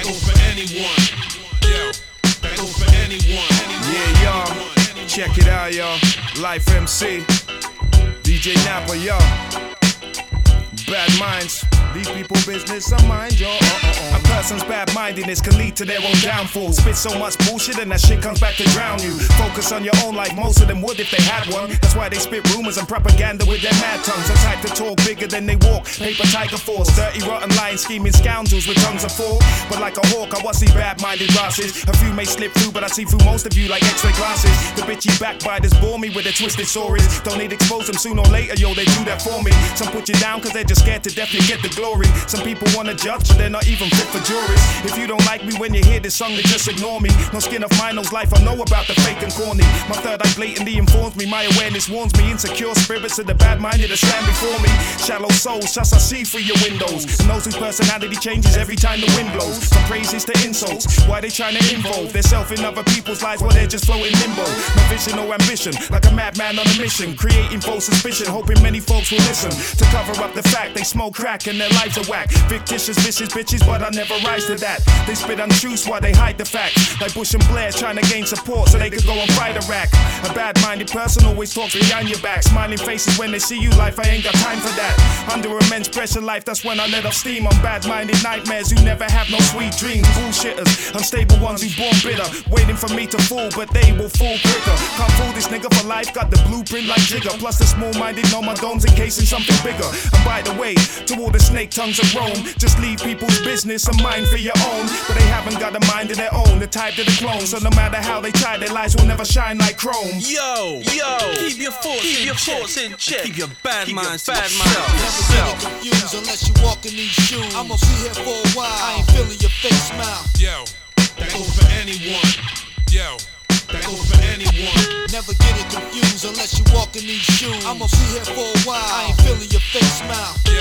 That goes for anyone. Yo, that goes for anyone. Yeah, y'all. Check it out, y'all. Life MC. DJ Napper, y'all. Bad minds. These people business, I mind, y'all. A person's bad-mindedness can lead to their own downfall. Spit so much bullshit and that shit comes back to drown you. Focus on your own like most of them would if they had one. That's why they spit rumors and propaganda with their mad tongues. The type to talk bigger than they walk. Paper tiger force, dirty, rotten, lying, scheming scoundrels with tongues of four. But like a hawk, I watch these bad-minded rasses. A few may slip through, but I see through most of you like X-ray glasses. The bitchy backbiters bore me with their twisted stories. Don't need expose them sooner or later, yo, they do that for me. Some put you down cause they're just scared to death you get the glory. Some people wanna judge, but they're not even fit for juries. If you don't like me when you hear this song, then just ignore me. No skin of mine knows life, I know about the fake and corny. My third eye blatantly informs me, my awareness warns me. Insecure spirits of the bad-minded that stand before me. Shallow souls, just I see through your windows. And those whose personality changes every time the wind blows. From praises to insults, why they trying to involve themselves in other people's lives while they're just floating limbo. No vision, no ambition, like a madman on a mission. Creating false suspicion, hoping many folks will listen. To cover up the fact they smoke crack and their lives are whack. Fictitious, vicious bitches, but I never rise to that. They spit untruths while they hide the facts. Like Bush and Blair trying to gain support so they could go and fight Iraq. A bad-minded person always talks behind your back. Smiling faces when they see you, life, I ain't got time for that. Under immense pressure, life, that's when I let off steam. I'm bad-minded nightmares who never have no sweet dreams. Bullshitters, unstable ones who born bitter. Waiting for me to fall, but they will fall quicker. Can't fool this nigga for life, got the blueprint like Jigger. Plus the small-minded know my dome's encasing something bigger. And by the way, to all the snake tongues of Rome, just leave people's business and mind for your own. But they haven't got a mind of their own, the type of the clone. So no matter how they try, their lives will never shine like chrome. Yo, keep your thoughts in check. Keep your bad minds Never get confused unless you walk in these shoes. I'ma be here for a while, I ain't feeling your fake smile. Yo, that goes for anyone. Yo, that goes for anyone. Never get it confused unless you walk in these shoes. I'ma be here for a while, I ain't feeling your fake smile.